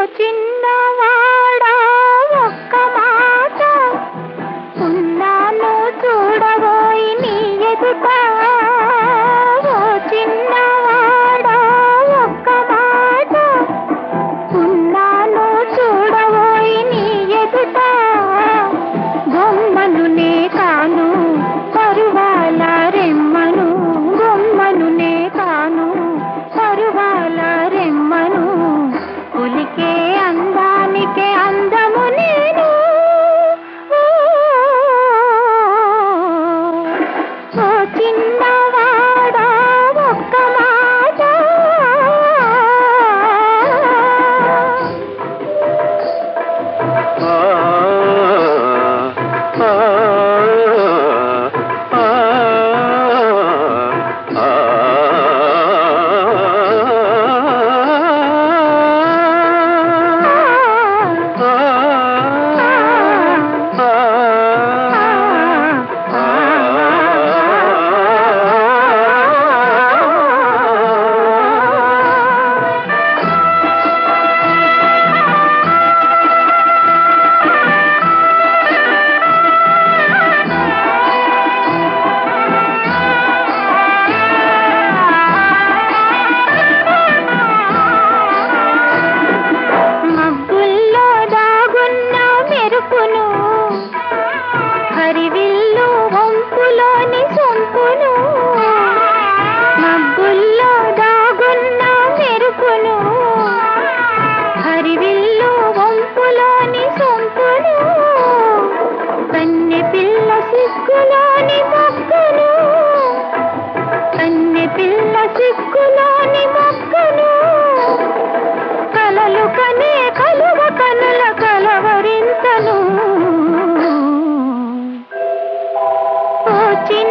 చిన్నవాడా ఒక్క మాట ఉన్నాను చూడబోయి నీ ఎదుట. ఓ చిన్నవాడా ఒక్క మాట ఉన్నాను చూడబోయి నీ ఎదుట. బొమ్మను నే కాను పరువాల రెమ్మను, బొమ్మను నే కాను పరువాల రెమ్మను. ఉలికే అందానికే అందము నేను. ఓ చిన్నవాడా ఒక్క మాట. హరివిల్లు వంపులోని సొంపును, మబ్బుల్లో దాగున్న మెరుపును. హరివిల్లు వంపులోని సొంపును, కన్నె పిల్ల సిగ్గులోని మొక్కను, కన్నె పిల్ల సిగ్గులోని మొక్కను. కలలు కనే కలువ కనుల కలవరింతను. ఓ చిన్న